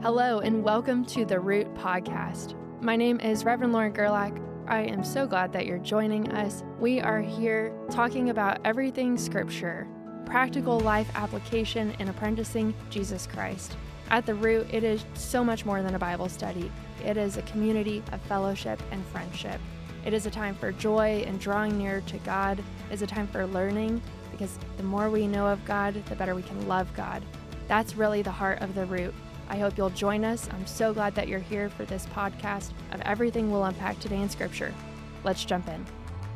Hello, and welcome to the Root Podcast. My name is Reverend Lauren Gerlach. I am so glad that you're joining us. We are here talking about everything Scripture, practical life application, and apprenticing Jesus Christ. At the Root, it is so much more than a Bible study. It is a community of fellowship and friendship. It is a time for joy and drawing near to God. It is a time for learning, because the more we know of God, the better we can love God. That's really the heart of the Root. I hope you'll join us. I'm so glad that you're here for this podcast of everything we'll unpack today in Scripture. Let's jump in.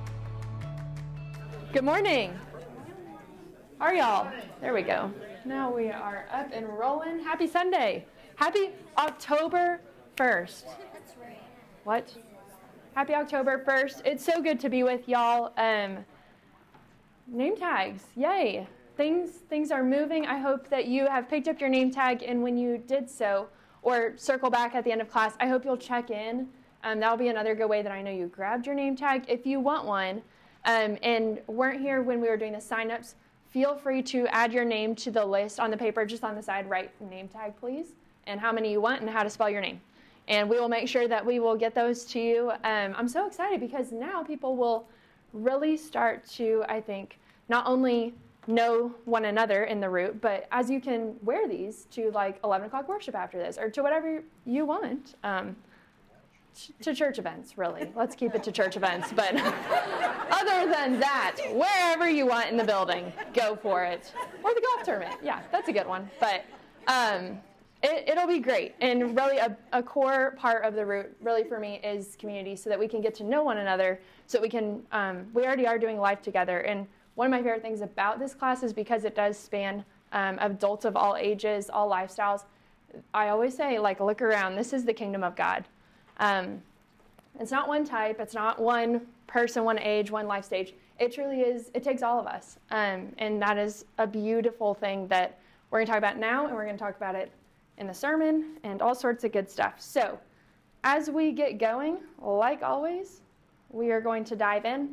Good morning. How are y'all? There we go. Now we are up and rolling. Happy Sunday. Happy October 1st. What? Happy October 1st. It's so good to be with y'all. Name tags. Yay. Things are moving. I hope that you have picked up your name tag, and when you did so, or circle back at the end of class, I hope you'll check in. That'll be another good way that I know you grabbed your name tag. If you want one and weren't here when we were doing the sign-ups, feel free to add your name to the list on the paper, just on the side. Write name tag, please, and how many you want and how to spell your name. And we will make sure that we will get those to you. I'm so excited because now people will really start to, I think, not only know one another in the Root, but as you can wear these to like 11 o'clock worship after this, or to whatever you want, to church events, really. Let's keep it to church events, but other than that, wherever you want in the building, go for it. Or the golf tournament, yeah, that's a good one. But it'll be great, and really a core part of the Root, really for me, is community, so that we can get to know one another, so that we can, we already are doing life together. And one of my favorite things about this class is because it does span adults of all ages, all lifestyles. I always say, like, look around. This is the kingdom of God. It's not one type. It's not one person, one age, one life stage. It truly is. It takes all of us. And that is a beautiful thing that we're going to talk about now, and we're going to talk about it in the sermon and all sorts of good stuff. So as we get going, like always, we are going to dive in.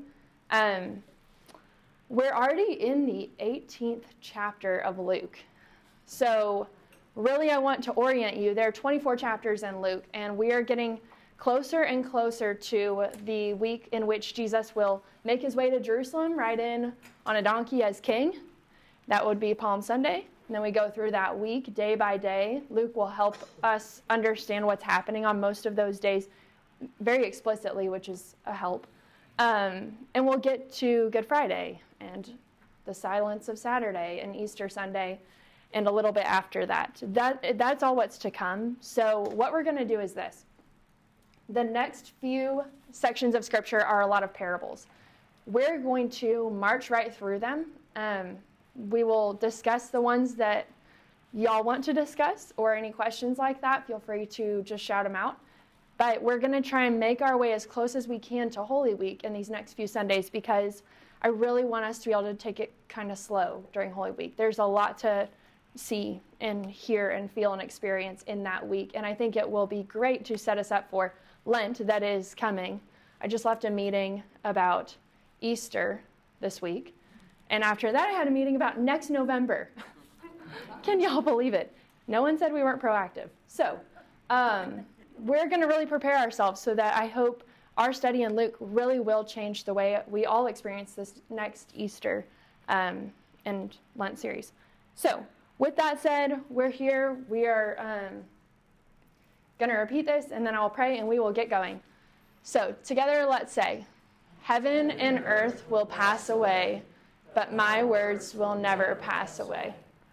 We're already in the 18th chapter of Luke. So really, I want to orient you. There are 24 chapters in Luke, and we are getting closer and closer to the week in which Jesus will make his way to Jerusalem, ride in on a donkey as king. That would be Palm Sunday. And then we go through that week, day by day. Luke will help us understand what's happening on most of those days very explicitly, which is a help. And we'll get to Good Friday and the silence of Saturday and Easter Sunday and a little bit after that. That's all what's to come. So what we're going to do is this. The next few sections of Scripture are a lot of parables. We're going to march right through them. We will discuss the ones that y'all want to discuss, or any questions like that, feel free to just shout them out. But we're going to try and make our way as close as we can to Holy Week in these next few Sundays, because I really want us to be able to take it kind of slow during Holy Week. There's a lot to see and hear and feel and experience in that week, and I think it will be great to set us up for Lent that is coming. I just left a meeting about Easter this week, and after that I had a meeting about next November. Can y'all believe it? No one said we weren't proactive. So, we're going to really prepare ourselves so that I hope our study in Luke really will change the way we all experience this next Easter and Lent series. So, with that said, we're here. We are going to repeat this, and then I'll pray, and we will get going. So, together, let's say, "Heaven and earth will pass away, but my words will never pass away."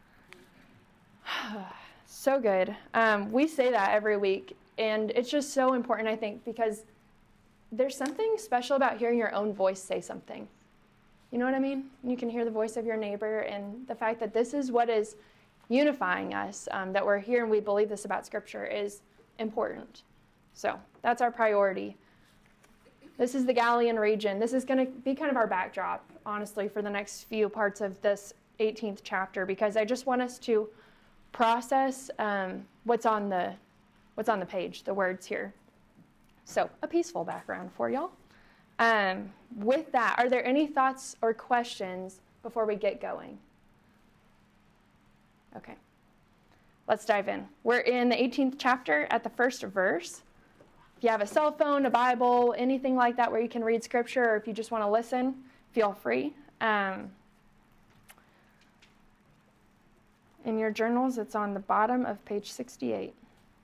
So good. We say that every week. And it's just so important, I think, because there's something special about hearing your own voice say something. You know what I mean? You can hear the voice of your neighbor, and the fact that this is what is unifying us, that we're here and we believe this about Scripture, is important. So that's our priority. This is the Galilean region. This is going to be kind of our backdrop, honestly, for the next few parts of this 18th chapter, because I just want us to process what's on the page, the words here. So, a peaceful background for y'all. With that, are there any thoughts or questions before we get going? Okay. Let's dive in. We're in the 18th chapter at the first verse. If you have a cell phone, a Bible, anything like that where you can read scripture, or if you just want to listen, feel free. In your journals, it's on the bottom of page 68.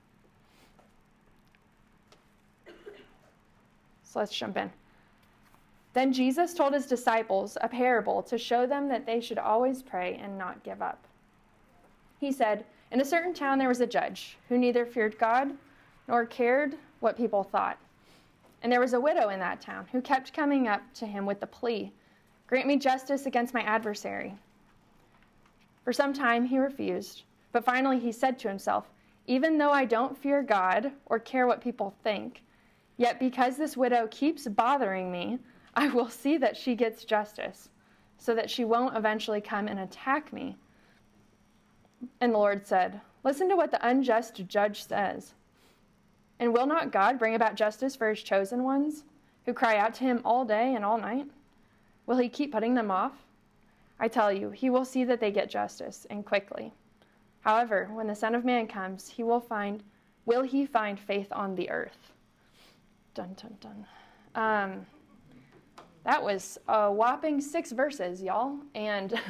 So let's jump in. Then Jesus told his disciples a parable to show them that they should always pray and not give up. He said, "In a certain town there was a judge who neither feared God nor cared what people thought. And there was a widow in that town who kept coming up to him with the plea, 'Grant me justice against my adversary.' For some time he refused, but finally he said to himself, 'Even though I don't fear God or care what people think, yet because this widow keeps bothering me, I will see that she gets justice, so that she won't eventually come and attack me.' And the Lord said, 'Listen to what the unjust judge says. And will not God bring about justice for his chosen ones, who cry out to him all day and all night? Will he keep putting them off? I tell you, he will see that they get justice, and quickly. However, when the Son of Man comes, will he find faith on the earth?'" Dun, dun, dun. That was a whopping 6 verses, y'all. And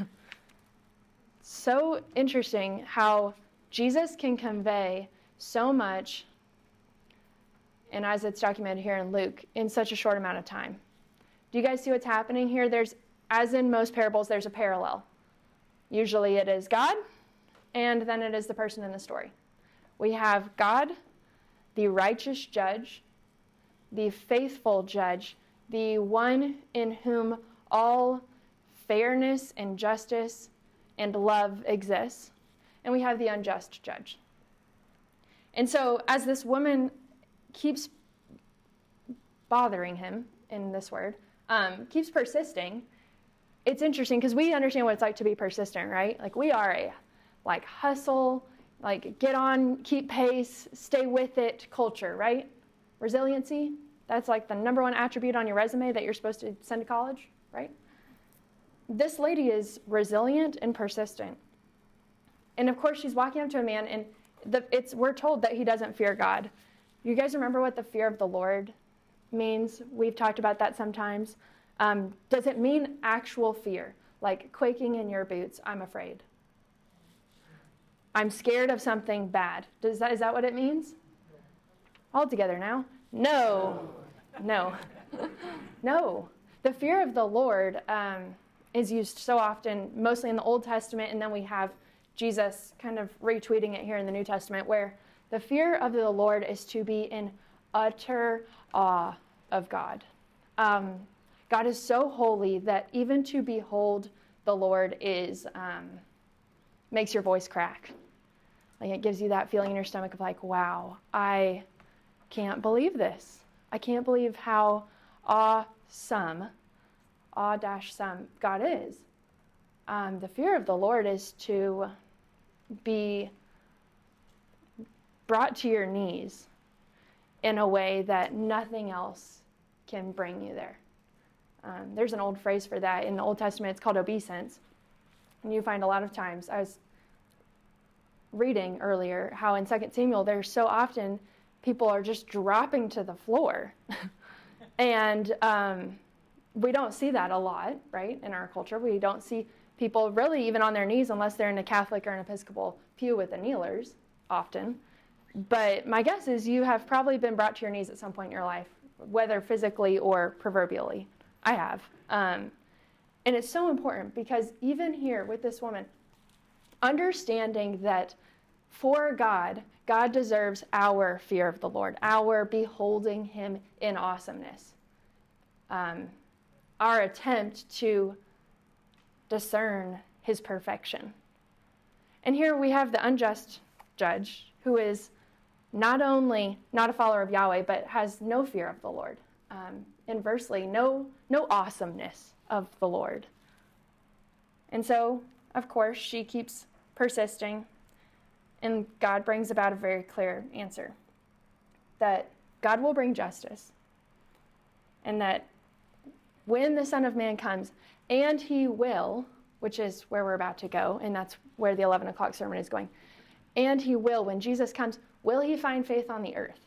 so interesting how Jesus can convey so much, and as it's documented here in Luke, in such a short amount of time. Do you guys see what's happening here? As in most parables, there's a parallel. Usually it is God, and then it is the person in the story. We have God, the righteous judge, the faithful judge, the one in whom all fairness and justice and love exists, and we have the unjust judge. And so as this woman keeps bothering him, in this word, keeps persisting, it's interesting because we understand what it's like to be persistent, right? Like we are a hustle, get on, keep pace, stay with it culture, right? Resiliency, that's like the number 1 attribute on your resume that you're supposed to send to college, right? This lady is resilient and persistent. And of course she's walking up to a man, and we're told that he doesn't fear God. You guys remember what the fear of the Lord means? We've talked about that sometimes. Does it mean actual fear? Like quaking in your boots, I'm afraid. I'm scared of something bad. Is that what it means? All together now? No. No. The fear of the Lord is used so often, mostly in the Old Testament, and then we have Jesus kind of retweeting it here in the New Testament, where the fear of the Lord is to be in utter awe of God. God is so holy that even to behold the Lord makes your voice crack. Like it gives you that feeling in your stomach of like, wow, I can't believe this. I can't believe how awe-some God is. The fear of the Lord is to be brought to your knees in a way that nothing else can bring you there. There's an old phrase for that. In the Old Testament, it's called obeisance. And you find a lot of times, I was reading earlier how in 2 Samuel, there's so often people are just dropping to the floor. And we don't see that a lot, right, in our culture. We don't see people really even on their knees unless they're in a Catholic or an Episcopal pew with the kneelers often. But my guess is you have probably been brought to your knees at some point in your life, whether physically or proverbially. I have. And it's so important because even here with this woman, understanding that for God, God deserves our fear of the Lord, our beholding him in awesomeness, our attempt to discern his perfection. And here we have the unjust judge who is not only not a follower of Yahweh, but has no fear of the Lord. Inversely, no awesomeness of the Lord. And so, of course, she keeps persisting, and God brings about a very clear answer, that God will bring justice, and that when the Son of Man comes, and he will, which is where we're about to go, and that's where the 11 o'clock sermon is going, And he will, when Jesus comes, will he find faith on the earth?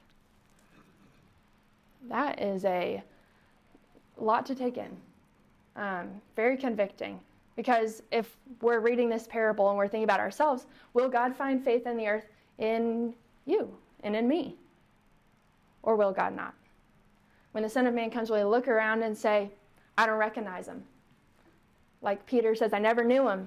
That is a lot to take in. Very convicting. Because if we're reading this parable and we're thinking about ourselves, will God find faith in the earth in you and in me? Or will God not? When the Son of Man comes, will he look around and say, I don't recognize him? Like Peter says, I never knew him.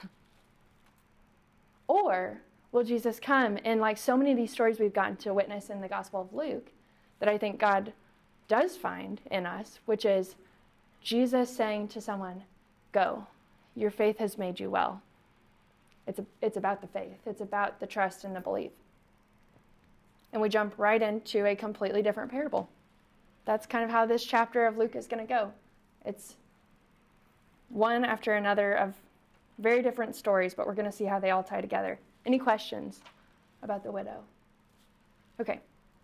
Or will Jesus come, and like so many of these stories we've gotten to witness in the Gospel of Luke, that I think God does find in us, which is Jesus saying to someone, go, your faith has made you well. It's about the faith. It's about the trust and the belief. And we jump right into a completely different parable. That's kind of how this chapter of Luke is going to go. It's one after another of very different stories, but we're going to see how they all tie together. Any questions about the widow? Okay.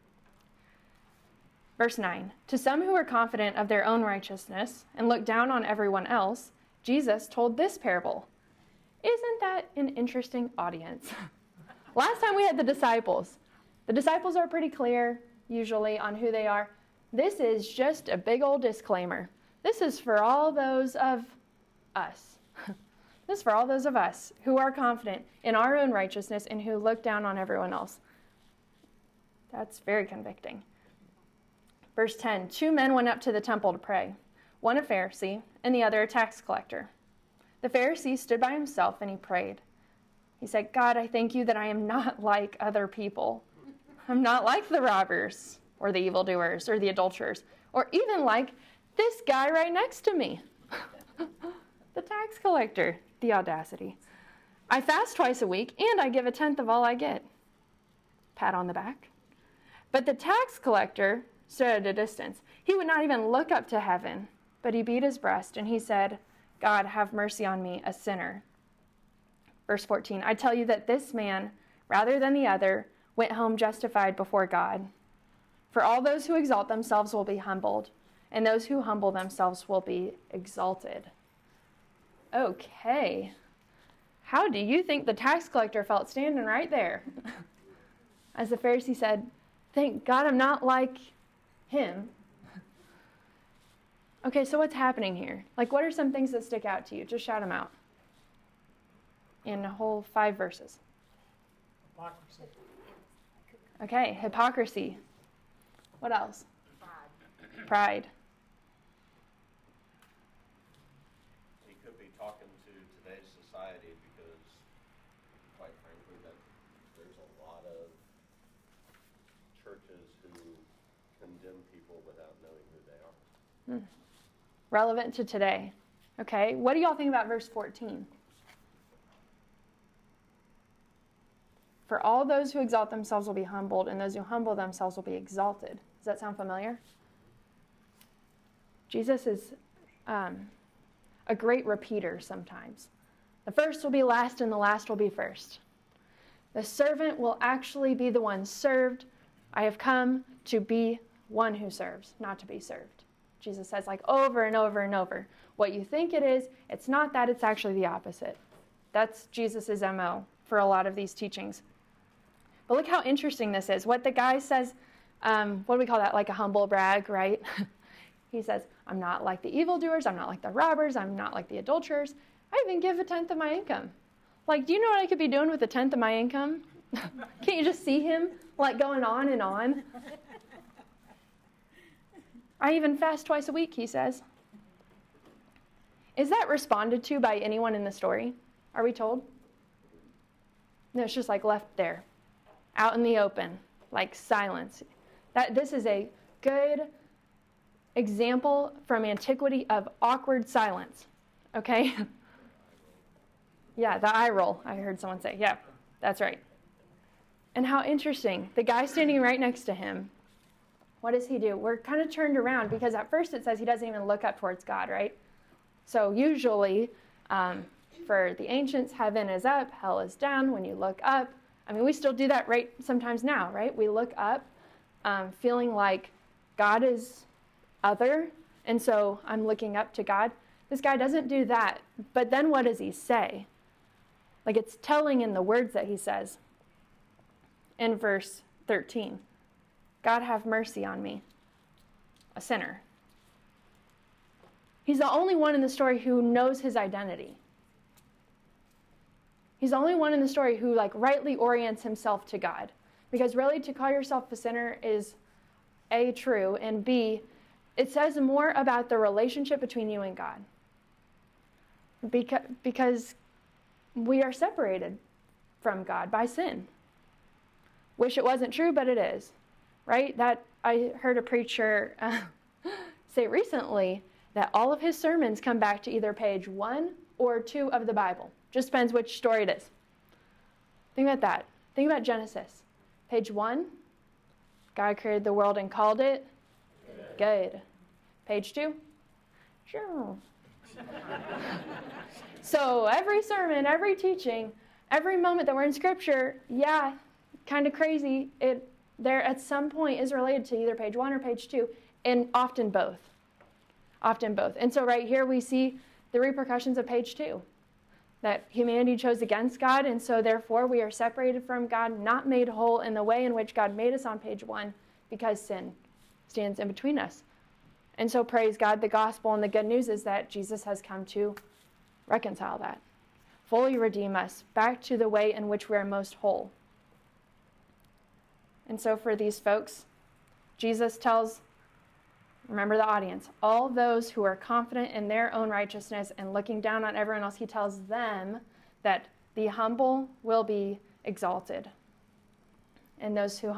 Verse 9. To some who were confident of their own righteousness and looked down on everyone else, Jesus told this parable. Isn't that an interesting audience? Last time we had the disciples. The disciples are pretty clear, usually, on who they are. This is just a big old disclaimer. This is for all those of us. This is for all those of us who are confident in our own righteousness and who look down on everyone else. That's very convicting. Verse 10, 2 men went up to the temple to pray, one a Pharisee and the other a tax collector. The Pharisee stood by himself and he prayed. He said, God, I thank you that I am not like other people. I'm not like the robbers or the evildoers or the adulterers or even like this guy right next to me, the tax collector. The audacity. I fast twice a week and I give 1/10 of all I get. Pat on the back. But the tax collector stood at a distance. He would not even look up to heaven, but he beat his breast and he said, God, have mercy on me, a sinner. Verse 14, I tell you that this man, rather than the other, went home justified before God. For all those who exalt themselves will be humbled, and those who humble themselves will be exalted. Okay. How do you think the tax collector felt standing right there? As the Pharisee said, thank God I'm not like him. Okay, so what's happening here? Like, what are some things that stick out to you? Just shout them out. In a whole 5 verses. Hypocrisy. Okay, hypocrisy. What else? Pride. He could be talking to today's society because, quite frankly, that there's a lot of churches who condemn people without knowing who they are. Relevant to today. Okay, what do y'all think about verse 14? For all those who exalt themselves will be humbled, and those who humble themselves will be exalted. Does that sound familiar? Jesus is a great repeater sometimes. The first will be last, and the last will be first. The servant will actually be the one served. I have come to be one who serves, not to be served. Jesus says, like, over and over and over. What you think it is, it's not that, it's actually the opposite. That's Jesus' MO for a lot of these teachings. But look how interesting this is. What the guy says, what do we call that? Like a humble brag, right? He says, I'm not like the evildoers, I'm not like the robbers, I'm not like the adulterers. I even give 1/10 of my income. Like, do you know what I could be doing with 1/10 of my income? Can't you just see him, like, going on and on? I even fast twice a week, he says. Is that responded to by anyone in the story? Are we told? No, it's just like left there, out in the open, like silence. This is a good example from antiquity of awkward silence, okay? Yeah, the eye roll, I heard someone say. Yeah, that's right. And how interesting. The guy standing right next to him, what does he do? We're kind of turned around because at first it says he doesn't even look up towards God, right? So usually, for the ancients, heaven is up, hell is down. When you look up, I mean, we still do that right sometimes now, right? We look up feeling like God is other, and so I'm looking up to God. This guy doesn't do that, but then what does he say? Like, it's telling in the words that he says. in verse 13. God have mercy on me, a sinner. He's the only one in the story who knows his identity. He's the only one in the story who rightly orients himself to God. Because really, to call yourself a sinner is A, true, and B, it says more about the relationship between you and God. Because we are separated from God by sin. Wish it wasn't true, but it is. Right? That I heard a preacher say recently that all of his sermons come back to either page 1 or 2 of the Bible. Just depends which story it is. Think about that. Think about Genesis. Page 1, God created the world and called it good. Page 2, sure. So every sermon, every teaching, every moment that we're in Scripture, yeah, kind of crazy, there at some point is related to either page 1 or page 2, and often both. Often both. And so right here we see the repercussions of page 2. That humanity chose against God, and so therefore we are separated from God, not made whole in the way in which God made us on page 1, because sin stands in between us. And so praise God, the gospel and the good news is that Jesus has come to reconcile that, fully redeem us back to the way in which we are most whole. And so for these folks, Jesus tells, remember the audience, all those who are confident in their own righteousness and looking down on everyone else, he tells them that the humble will be exalted. And those who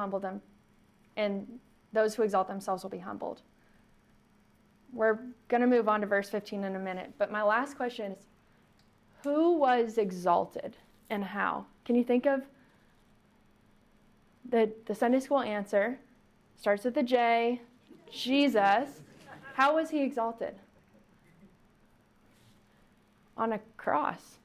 exalt themselves will be humbled. We're going to move on to verse 15 in a minute, but my last question is, who was exalted and how? Can you think of the Sunday school answer? Starts with the J. Jesus. How was he exalted? On a cross.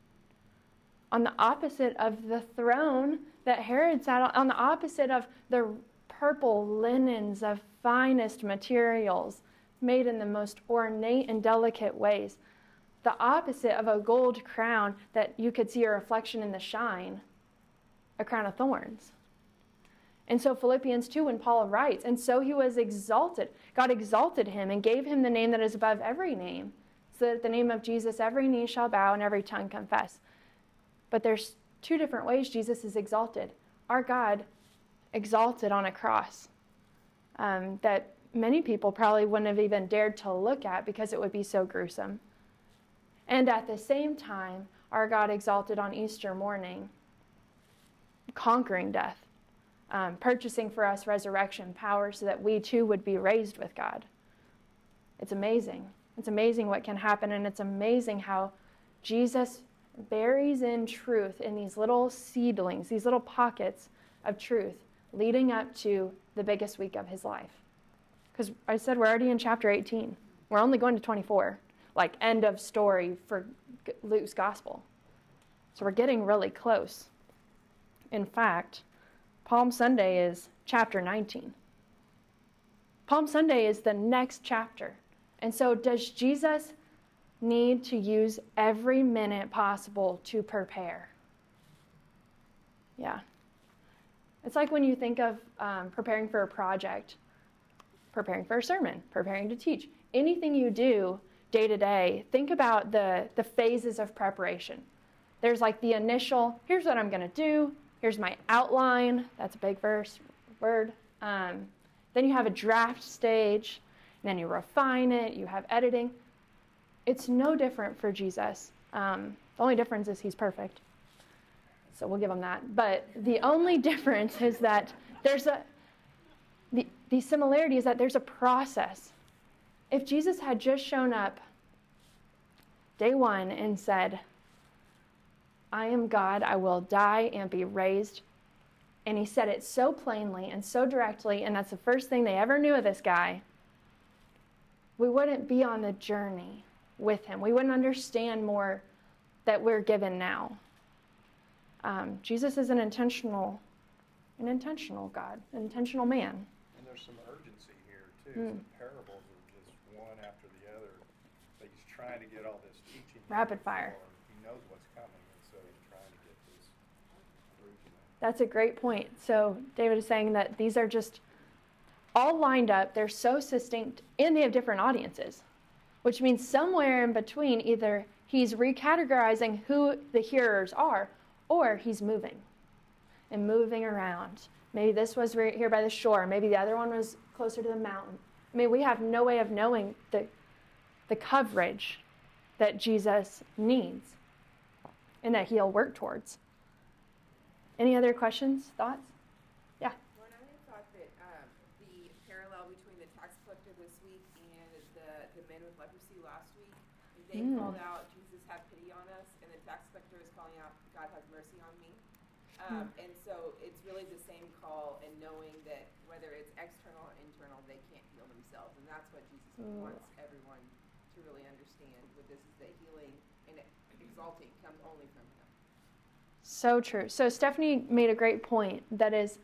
On the opposite of the throne that Herod sat on the opposite of the purple linens of finest materials made in the most ornate and delicate ways. The opposite of a gold crown that you could see a reflection in the shine, a crown of thorns. And so Philippians 2, when Paul writes, and so he was exalted. God exalted him and gave him the name that is above every name, so that at the name of Jesus every knee shall bow and every tongue confess. But there's 2 different ways Jesus is exalted. Our God exalted on a cross that many people probably wouldn't have even dared to look at because it would be so gruesome. And at the same time, our God exalted on Easter morning, conquering death. Purchasing for us resurrection power so that we too would be raised with God. It's amazing. It's amazing what can happen, and it's amazing how Jesus buries in truth in these little seedlings, these little pockets of truth, leading up to the biggest week of his life. Because I said we're already in chapter 18. We're only going to 24, end of story for Luke's gospel. So we're getting really close. In fact, Palm Sunday is chapter 19. Palm Sunday is the next chapter. And so does Jesus need to use every minute possible to prepare? Yeah. It's like when you think of preparing for a project, preparing for a sermon, preparing to teach. Anything you do day to day, think about the phases of preparation. There's the initial, here's what I'm going to do. Here's my outline. That's a big word. Then you have a draft stage. And then you refine it. You have editing. It's no different for Jesus. The only difference is he's perfect. So we'll give him that. But the only difference is that the similarity is that there's a process. If Jesus had just shown up day 1 and said, I am God, I will die and be raised. And he said it so plainly and so directly, and that's the first thing they ever knew of this guy. We wouldn't be on the journey with him. We wouldn't understand more that we're given now. Jesus is an intentional God, an intentional man. And there's some urgency here, too. The parables are just one after the other. But he's trying to get all this teaching. Rapid fire. He knows what's coming, and so he's trying to get this through to them. That's a great point. So David is saying that these are just all lined up. They're so succinct, and they have different audiences, which means somewhere in between, either he's recategorizing who the hearers are, or he's moving and moving around. Maybe this was right here by the shore. Maybe the other one was closer to the mountain. I mean, we have no way of knowing the coverage that Jesus needs and that he'll work towards. Any other questions, thoughts? Yeah. Well, I thought that the parallel between the tax collector this week and the men with leprosy last week, they called out, Jesus, have pity on us, and the tax collector is calling out, God, have mercy on me. And so it's really the same call, and knowing that whether it's external or internal, they can't heal themselves. And that's what Jesus wants everyone to really understand with this, is that healing and exalting comes only from him. So true. So Stephanie made a great point. That is,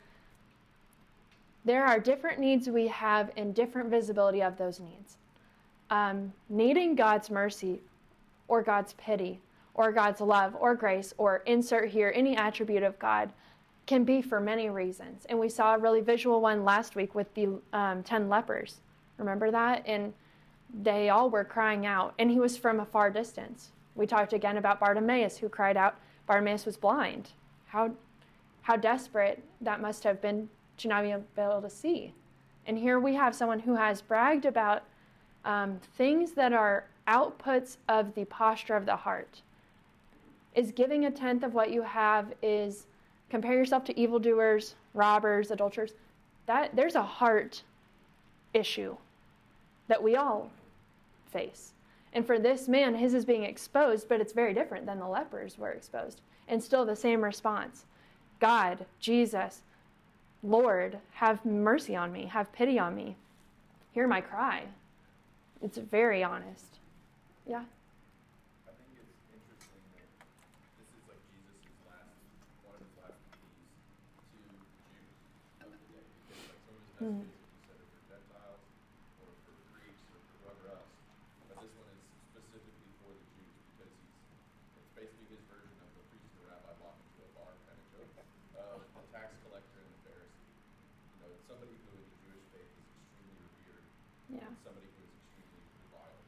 there are different needs we have and different visibility of those needs. Needing God's mercy or God's pity or God's love or grace, or insert here any attribute of God, can be for many reasons. And we saw a really visual one last week with the 10 lepers. Remember that? And they all were crying out, and he was from a far distance. We talked again about Bartimaeus, who cried out. Bartimaeus was blind. How desperate that must have been to not be able to see. And here we have someone who has bragged about things that are outputs of the posture of the heart. Is giving a tenth of what you have, is compare yourself to evildoers, robbers, adulterers. That there's a heart issue that we all face. And for this man, his is being exposed, but it's very different than the lepers were exposed. And still the same response. God, Jesus, Lord, have mercy on me. Have pity on me. Hear my cry. It's very honest. Yeah? I think it's interesting that this is like Jesus' one of his last pleas to the Jews of the day. Because like some of his messages, he said it for Gentiles, or for Greeks, or for whoever else. But this one is specifically for the Jews, because it's basically his version of the priest and the rabbi walk into a bar kind of joke of the tax collector and the Pharisee. You know, it's somebody who in the Jewish faith is extremely revered, Yeah. and somebody who is extremely reviled.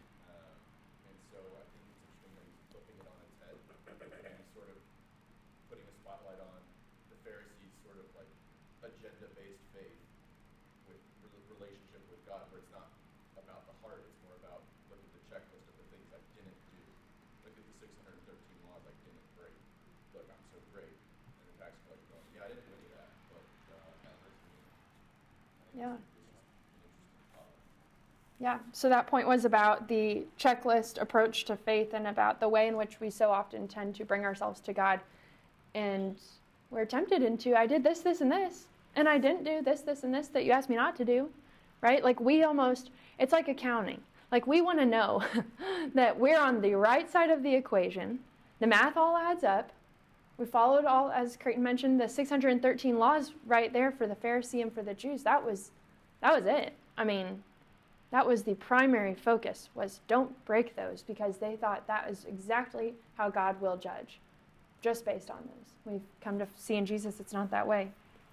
And so I think it's interesting that he's flipping it on its head, and he's sort of putting a spotlight on the Pharisees' sort of like agenda-based faith with relationship with God, where it's not about the heart, it's more about look at the checklist of the things I didn't do. Look at the 613 laws I didn't break. Look, I'm so great. And the tax collector going, yeah, I didn't do any of that, but that hurts me. Yeah. It's just an interesting thought. Yeah, so that point was about the checklist approach to faith and about the way in which we so often tend to bring ourselves to God. And we're tempted into, I did this, this, and this, and I didn't do this, this, and this that you asked me not to do, right? Like it's like accounting. Like we want to know that we're on the right side of the equation. The math all adds up. We followed all, as Creighton mentioned, the 613 laws right there for the Pharisee and for the Jews. That was it. I mean, that was the primary focus, was don't break those, because they thought that is exactly how God will judge, just based on those. We've come to see in Jesus it's not that way.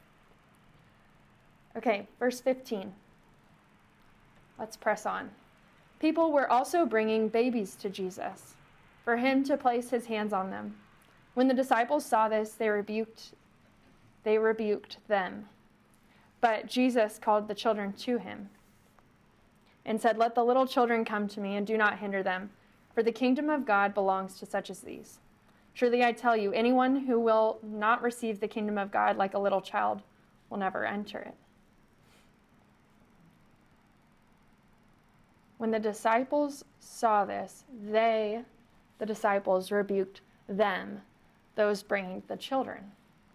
Okay, verse 15. Let's press on. People were also bringing babies to Jesus, for him to place his hands on them. When the disciples saw this, they rebuked them. But Jesus called the children to him and said, "Let the little children come to me, and do not hinder them, for the kingdom of God belongs to such as these. Truly I tell you, anyone who will not receive the kingdom of God like a little child will never enter it." When the disciples saw this, the disciples, rebuked them, those bringing the children.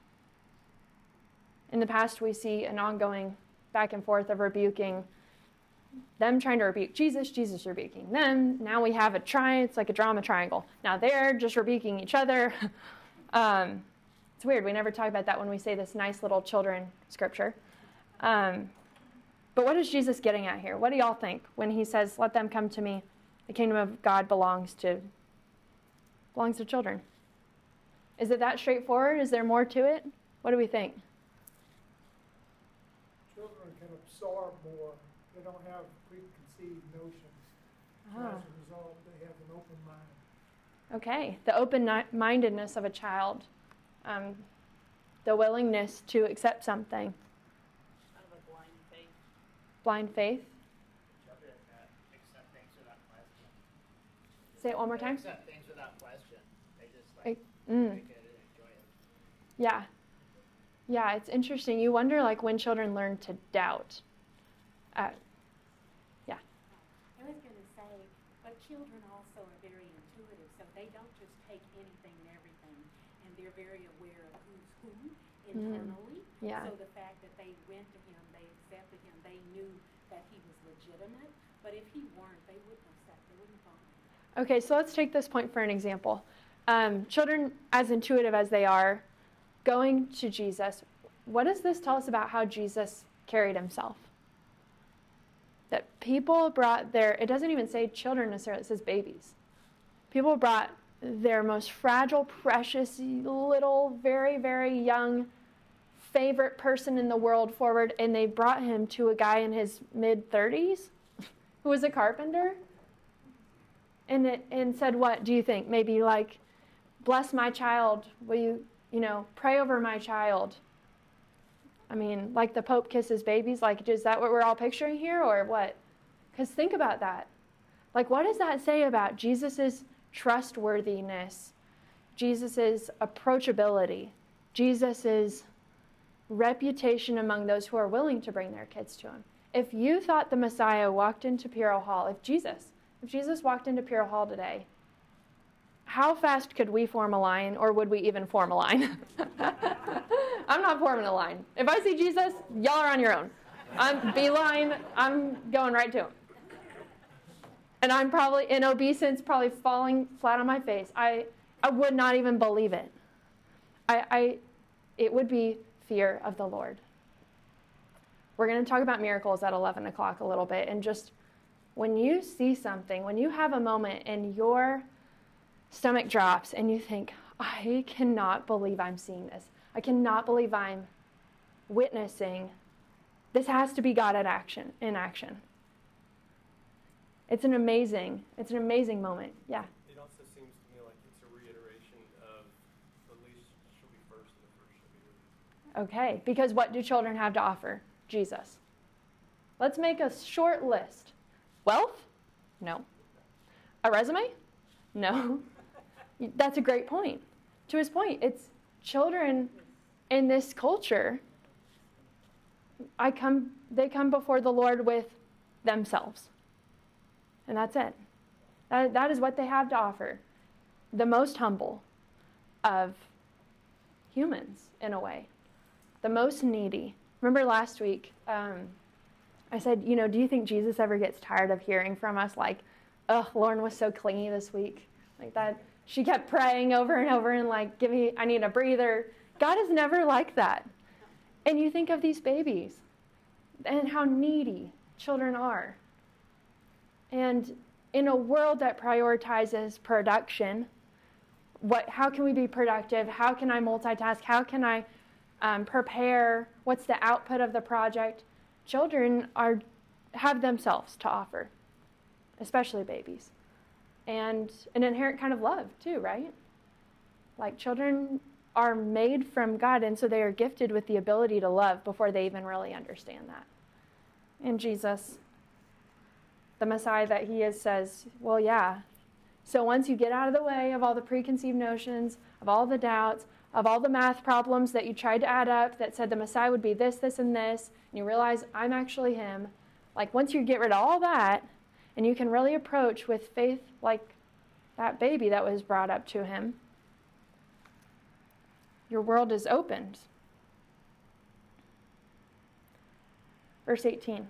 In the past, we see an ongoing back and forth of rebuking them, trying to rebuke Jesus, Jesus rebuking them. Now we have it's like a drama triangle. Now they're just rebuking each other. It's weird. We never talk about that when we say this nice little children scripture. But what is Jesus getting at here? What do y'all think when he says, "Let them come to me"? The kingdom of God belongs to children. Is it that straightforward? Is there more to it? What do we think? Children can absorb more. They don't have preconceived notions. So as a result, they have an open mind. Okay, the open-mindedness of a child, the willingness to accept something. Kind of a blind faith. Blind faith. Children accept things without question. Say it one more They time. accept things without question. They just Like, take it and enjoy it. Yeah. Yeah, it's interesting. You wonder, like, when children learn to doubt. I was going to say, but children also are very intuitive, so they don't just take anything and everything, and they're very aware of who's who internally. Yeah. So the fact that they went to him, they accepted him, they knew that he was legitimate, but if he weren't, they wouldn't accept, they wouldn't follow him. Okay, so let's take this point for an example. Children, as intuitive as they are, going to Jesus, what does this tell us about how Jesus carried himself? That people brought it doesn't even say children necessarily, it says babies. People brought their most fragile, precious, little, very, very young, favorite person in the world forward, and they brought him to a guy in his mid-30s who was a carpenter, and said, what do you think? Maybe like, bless my child, will you, pray over my child. I mean, like the Pope kisses babies, like, is that what we're all picturing here, or what? Because think about that. Like, what does that say about Jesus' trustworthiness, Jesus' approachability, Jesus' reputation among those who are willing to bring their kids to him? If you thought the Messiah walked into Puro Hall, if Jesus walked into Puro Hall today, how fast could we form a line, or would we even form a line? I'm not forming a line. If I see Jesus, y'all are on your own. I'm beeline, I'm going right to him. And I'm probably, in obeisance, probably falling flat on my face. I would not even believe it. It would be fear of the Lord. We're going to talk about miracles at 11 o'clock a little bit. And just when you see something, when you have a moment and your stomach drops and you think, I cannot believe I'm seeing this. I cannot believe I'm witnessing. This has to be God in action. It's an amazing moment. Yeah. It also seems to me like it's a reiteration of the least shall be first and the first shall be least. Okay, because what do children have to offer? Jesus. Let's make a short list. Wealth? No. A resume? No. That's a great point. To his point, it's children in this culture, they come before the Lord with themselves. And that's it. That is what they have to offer. The most humble of humans, in a way. The most needy. Remember last week, I said, do you think Jesus ever gets tired of hearing from us like, Lauren was so clingy this week? Like that. She kept praying over and over and like, I need a breather. God is never like that. And you think of these babies and how needy children are. And in a world that prioritizes production, how can we be productive? How can I multitask? How can I prepare? What's the output of the project? Children have themselves to offer, especially babies. And an inherent kind of love too, right? Like children are made from God, and so they are gifted with the ability to love before they even really understand that. And Jesus, the Messiah that he is, says, well, yeah. So once you get out of the way of all the preconceived notions, of all the doubts, of all the math problems that you tried to add up that said the Messiah would be this, this, and this, and you realize I'm actually him, like once you get rid of all that, and you can really approach with faith like that baby that was brought up to him, your world is opened. Verse 18.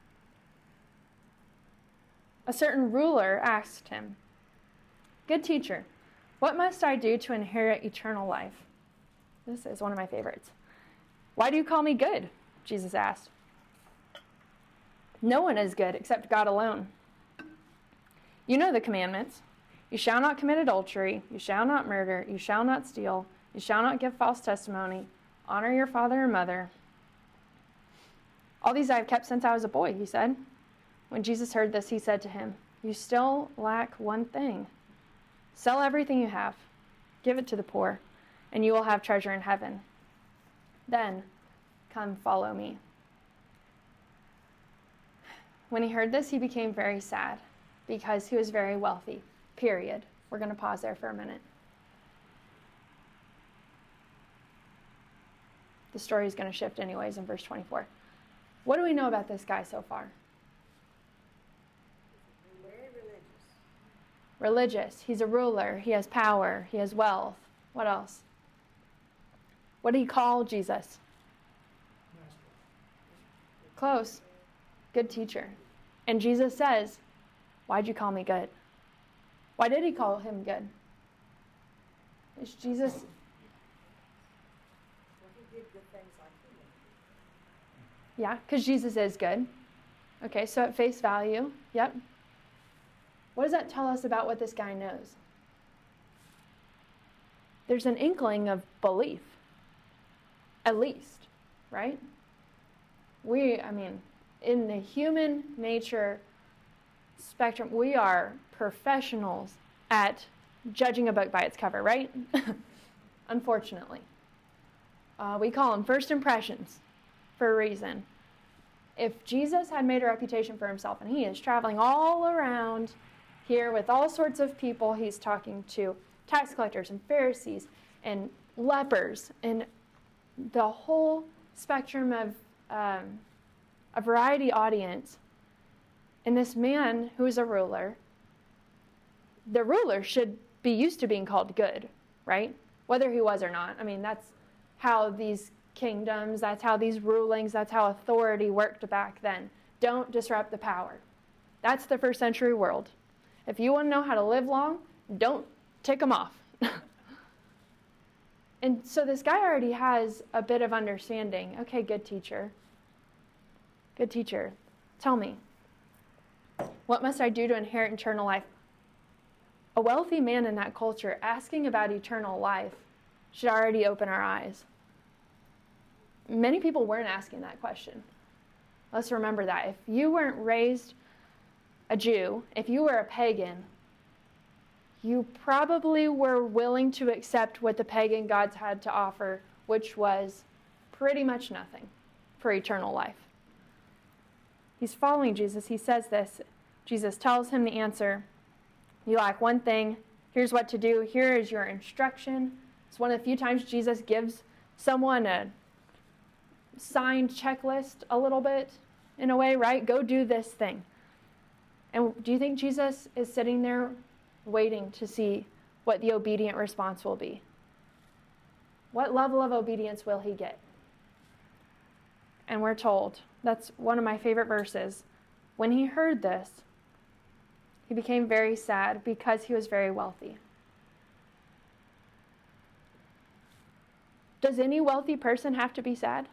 A certain ruler asked him, "Good teacher, what must I do to inherit eternal life?" This is one of my favorites. "Why do you call me good?" Jesus asked. "No one is good except God alone. You know the commandments. You shall not commit adultery. You shall not murder. You shall not steal. You shall not give false testimony. Honor your father and mother. All these I have kept since I was a boy, he said. When Jesus heard this, he said to him, you still lack one thing. Sell everything you have, give it to the poor, and you will have treasure in heaven. Then come follow me. When he heard this, he became very sad because he was very wealthy, period. We're going to pause there for a minute. The story is going to shift anyways in verse 24. What do we know about this guy so far? Very religious. Religious. He's a ruler. He has power. He has wealth. What else? What did he call Jesus? Close. Good teacher. And Jesus says, why'd you call me good? Why did he call him good? Is Jesus... Well, he did good things like he did. Yeah, because Jesus is good. Okay, so at face value, yep. What does that tell us about what this guy knows? There's an inkling of belief, at least, right? In the human nature spectrum, we are professionals at judging a book by its cover, right? Unfortunately. We call them first impressions for a reason. If Jesus had made a reputation for himself, and he is traveling all around here with all sorts of people, he's talking to tax collectors and Pharisees and lepers and the whole spectrum of a variety audience. And this man who is a ruler, the ruler should be used to being called good, right? Whether he was or not. That's how these kingdoms, that's how these rulings, that's how authority worked back then. Don't disrupt the power. That's the first century world. If you want to know how to live long, don't tick them off. And so this guy already has a bit of understanding. Okay, good teacher. Good teacher. Tell me, what must I do to inherit eternal life? A wealthy man in that culture asking about eternal life should already open our eyes. Many people weren't asking that question. Let's remember that. If you weren't raised a Jew, if you were a pagan, you probably were willing to accept what the pagan gods had to offer, which was pretty much nothing for eternal life. He's following Jesus. He says this. Jesus tells him the answer. You lack one thing. Here's what to do. Here is your instruction. It's one of the few times Jesus gives someone a signed checklist a little bit, in a way, right? Go do this thing. And do you think Jesus is sitting there waiting to see what the obedient response will be? What level of obedience will he get? And we're told, that's one of my favorite verses, when he heard this, he became very sad because he was very wealthy. Does any wealthy person have to be sad?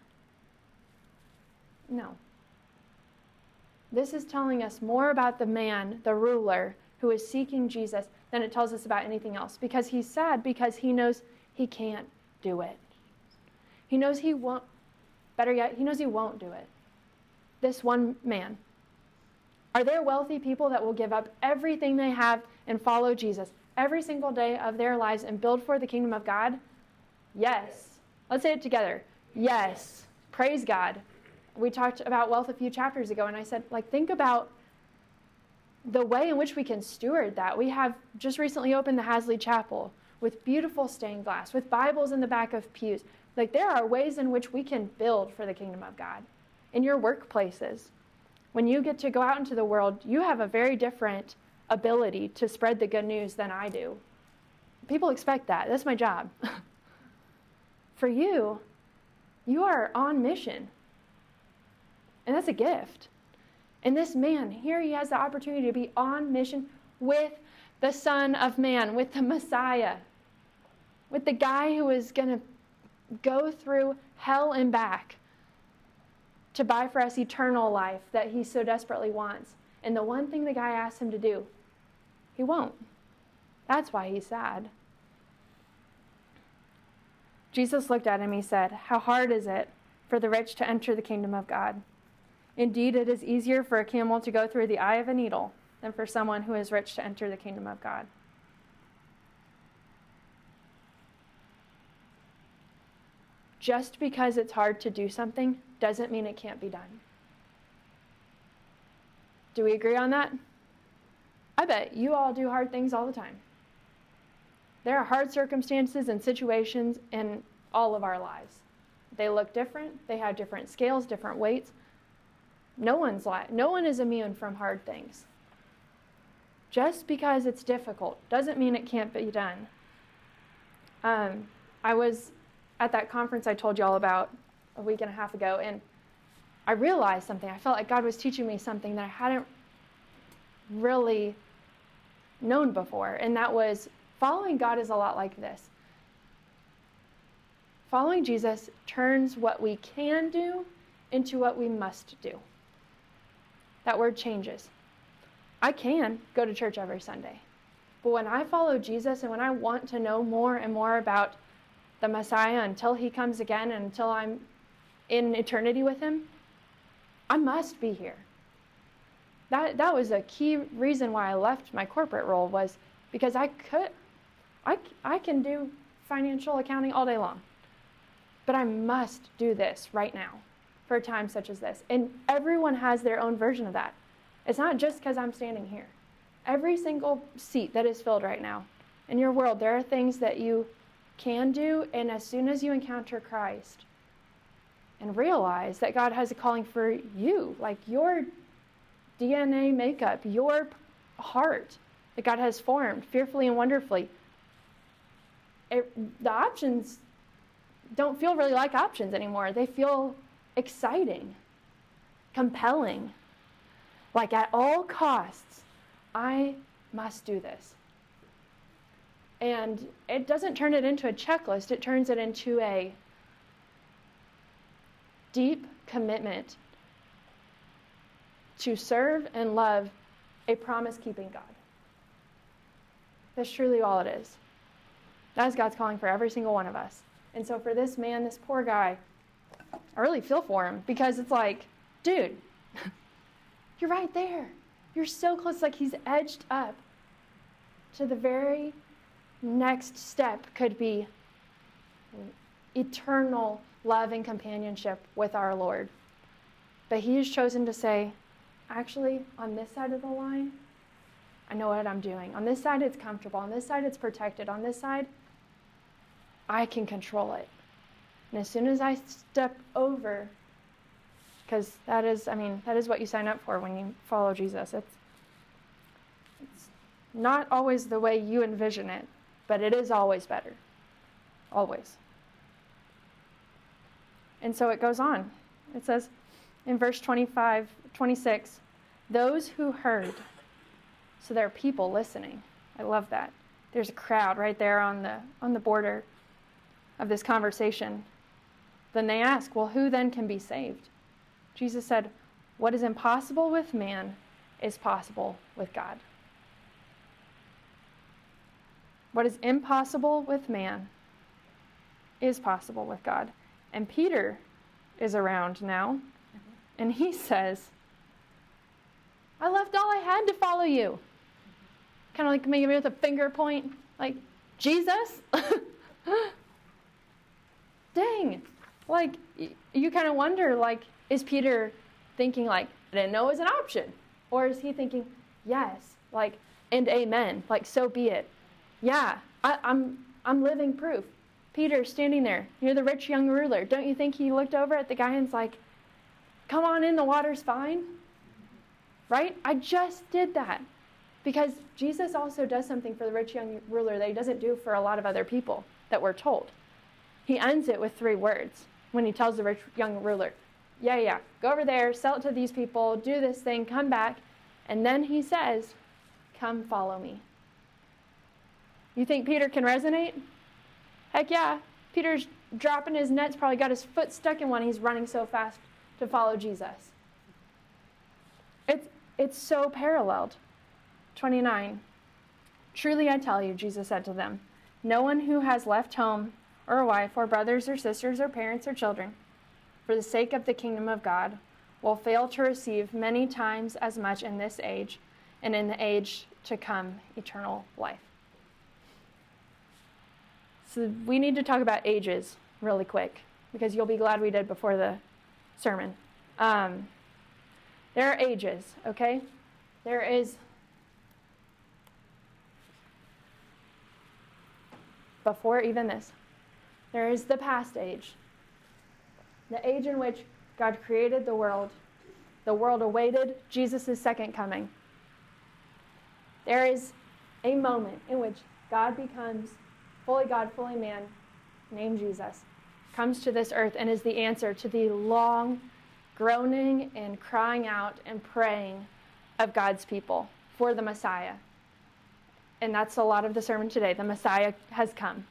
No. This is telling us more about the man, the ruler, who is seeking Jesus than it tells us about anything else. Because he's sad because he knows he can't do it. He knows he won't, better yet, he knows he won't do it. This one man. Are there wealthy people that will give up everything they have and follow Jesus every single day of their lives and build for the kingdom of God? Yes. Let's say it together. Yes. Praise God. We talked about wealth a few chapters ago, and I said, think about the way in which we can steward that. We have just recently opened the Hasley Chapel with beautiful stained glass, with Bibles in the back of pews. There are ways in which we can build for the kingdom of God. In your workplaces, when you get to go out into the world, you have a very different ability to spread the good news than I do. People expect that. That's my job. For you, you are on mission. And that's a gift. And this man, here he has the opportunity to be on mission with the Son of Man, with the Messiah, with the guy who is going to go through hell and back to buy for us eternal life that he so desperately wants. And the one thing the guy asks him to do, he won't. That's why he's sad. Jesus looked at him. He said, "How hard is it for the rich to enter the kingdom of God? Indeed, it is easier for a camel to go through the eye of a needle than for someone who is rich to enter the kingdom of God." Just because it's hard to do something doesn't mean it can't be done. Do we agree on that? I bet you all do hard things all the time. There are hard circumstances and situations in all of our lives. They look different. They have different scales, different weights. No one is immune from hard things. Just because it's difficult doesn't mean it can't be done. I was at that conference I told you all about a week and a half ago, and I realized something. I felt like God was teaching me something that I hadn't really known before, and that was following God is a lot like this. Following Jesus turns what we can do into what we must do. That word changes. I can go to church every Sunday, but when I follow Jesus and when I want to know more and more about the Messiah until he comes again and until I'm in eternity with him, I must be here. That was a key reason why I left my corporate role, was because I can do financial accounting all day long, but I must do this right now for a time such as this. And everyone has their own version of that. It's not just because I'm standing here. Every single seat that is filled right now in your world, there are things that you can do, and as soon as you encounter Christ and realize that God has a calling for you, like your DNA makeup, your heart that God has formed fearfully and wonderfully, the options don't feel really like options anymore. They feel exciting, compelling, like at all costs, I must do this. And it doesn't turn it into a checklist. It turns it into a deep commitment to serve and love a promise-keeping God. That's truly all it is. That is God's calling for every single one of us. And so for this man, this poor guy, I really feel for him, because it's like, dude, you're right there. You're so close. Like, he's edged up to the very next step, could be eternal love and companionship with our Lord. But he has chosen to say, actually, on this side of the line, I know what I'm doing. On this side, it's comfortable. On this side, it's protected. On this side, I can control it. And as soon as I step over, because that is what you sign up for when you follow Jesus. It's not always the way you envision it, but it is always better. Always. And so it goes on. It says in verse 26, those who heard. So there are people listening. I love that. There's a crowd right there on the border of this conversation. Then they ask, well, who then can be saved? Jesus said, what is impossible with man is possible with God. What is impossible with man is possible with God. And Peter is around now, and he says, I left all I had to follow you. Kind of like maybe with a finger point, like, Jesus? Dang. Like, you kind of wonder, like, is Peter thinking, like, I didn't know it was an option? Or is he thinking, yes, like, and amen, like, so be it. Yeah, I'm living proof. Peter standing there, you're the rich young ruler. Don't you think he looked over at the guy and's like, come on in, the water's fine? Right? I just did that. Because Jesus also does something for the rich young ruler that he doesn't do for a lot of other people that we're told. He ends it with 3 words when he tells the rich young ruler, yeah, go over there, sell it to these people, do this thing, come back. And then he says, come follow me. You think Peter can resonate? Heck yeah. Peter's dropping his nets, probably got his foot stuck in one. He's running so fast to follow Jesus. It's so paralleled. 29. Truly I tell you, Jesus said to them, no one who has left home or a wife, or brothers or sisters, or parents or children, for the sake of the kingdom of God, will fail to receive many times as much in this age, and in the age to come, eternal life. So we need to talk about ages really quick, because you'll be glad we did before the sermon. There are ages, okay? There is, before even this, there is the past age, the age in which God created the world. The world awaited Jesus' second coming. There is a moment in which God becomes fully God, fully man, named Jesus, comes to this earth and is the answer to the long groaning and crying out and praying of God's people for the Messiah. And that's a lot of the sermon today. The Messiah has come.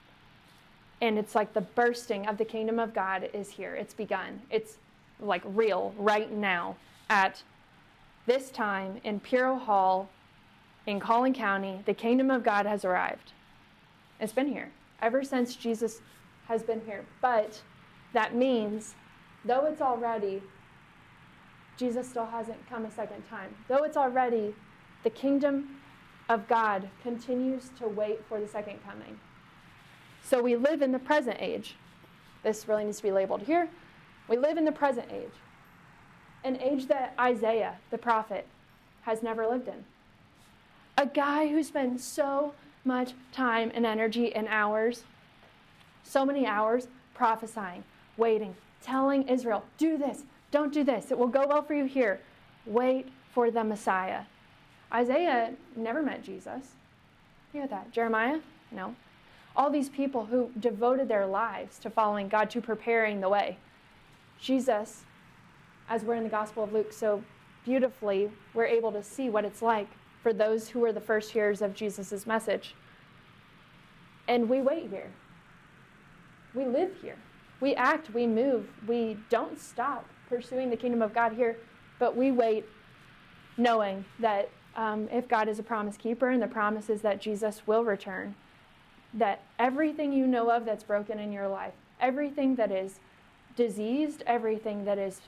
And it's like the bursting of the kingdom of God is here. It's begun. It's like real right now at this time in Puro Hall in Collin County. The kingdom of God has arrived. It's been here ever since Jesus has been here. But that means, though it's already, Jesus still hasn't come a second time. Though it's already, the kingdom of God continues to wait for the second coming. So we live in the present age. This really needs to be labeled here. We live in the present age. An age that Isaiah, the prophet, has never lived in. A guy who spent so much time and energy and hours, so many hours, prophesying, waiting, telling Israel, do this, don't do this, it will go well for you here. Wait for the Messiah. Isaiah never met Jesus. You know that. Jeremiah? No. All these people who devoted their lives to following God, to preparing the way. Jesus, as we're in the Gospel of Luke so beautifully, we're able to see what it's like for those who were the first hearers of Jesus' message. And we wait here. We live here. We act, we move. We don't stop pursuing the kingdom of God here, but we wait knowing that if God is a promise keeper and the promise is that Jesus will return, that everything you know of that's broken in your life, everything that is diseased, everything that is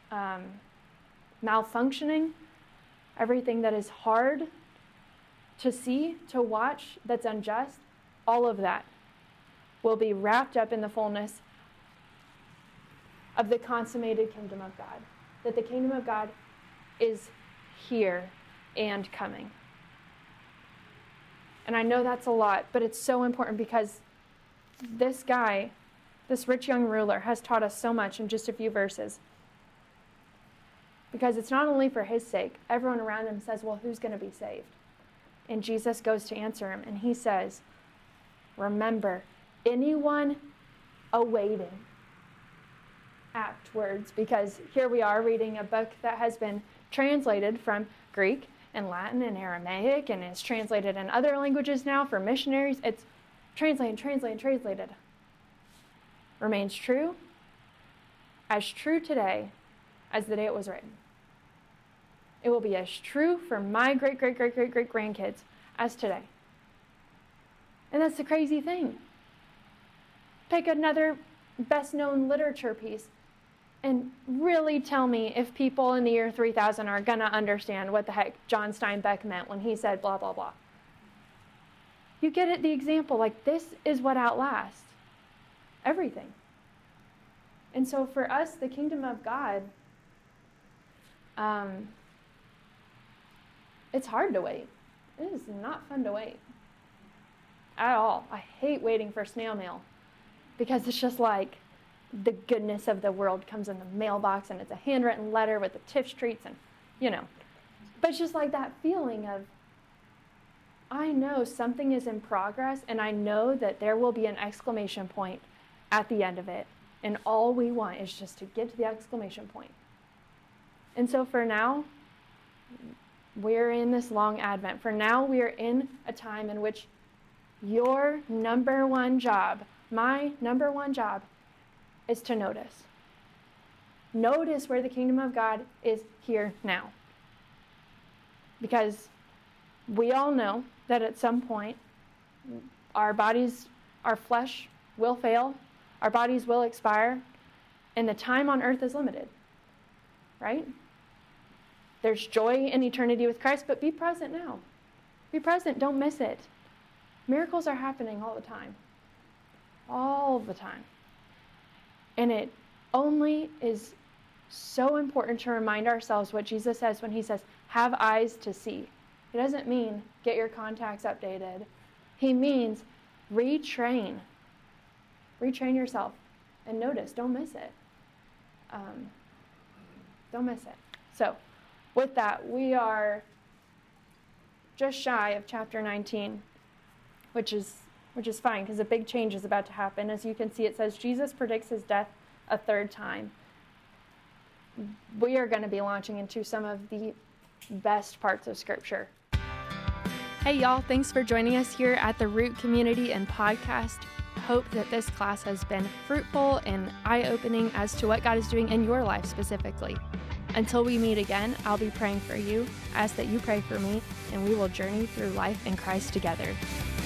malfunctioning, everything that is hard to see, to watch, that's unjust, all of that will be wrapped up in the fullness of the consummated kingdom of God. That the kingdom of God is here and coming. And I know that's a lot, but it's so important because this guy, this rich young ruler, has taught us so much in just a few verses. Because it's not only for his sake. Everyone around him says, well, who's going to be saved? And Jesus goes to answer him, and he says, remember, anyone awaiting, apt words, because here we are reading a book that has been translated from Greek and Latin and Aramaic, and is translated in other languages now for missionaries. It's translated. Remains true, as true today as the day it was written. It will be as true for my great-great-great-great-great-grandkids as today. And that's the crazy thing. Pick another best-known literature piece and really tell me if people in the year 3000 are going to understand what the heck John Steinbeck meant when he said blah, blah, blah. You get it, the example. Like, this is what outlasts everything. And so for us, the kingdom of God, it's hard to wait. It is not fun to wait at all. I hate waiting for snail mail because it's just like the goodness of the world comes in the mailbox and it's a handwritten letter with the tips treats and, you know. But it's just like that feeling of, I know something is in progress and I know that there will be an exclamation point at the end of it. And all we want is just to get to the exclamation point. And so for now, we're in this long Advent. For now, we are in a time in which your number one job, my number one job, is to notice. Notice where the kingdom of God is here now. Because we all know that at some point, our bodies, our flesh will fail, our bodies will expire, and the time on earth is limited, right? There's joy in eternity with Christ, but be present now. Be present, don't miss it. Miracles are happening all the time. All the time. And it only is so important to remind ourselves what Jesus says when he says, have eyes to see. It doesn't mean get your contacts updated. He means retrain. Retrain yourself. And notice, don't miss it. Don't miss it. So, with that, we are just shy of chapter 19, which is fine because a big change is about to happen. As you can see, it says Jesus predicts his death a third time. We are going to be launching into some of the best parts of Scripture. Hey y'all, thanks for joining us here at the Root Community and Podcast. Hope that this class has been fruitful and eye-opening as to what God is doing in your life specifically. Until we meet again, I'll be praying for you, ask that you pray for me, and we will journey through life in Christ together.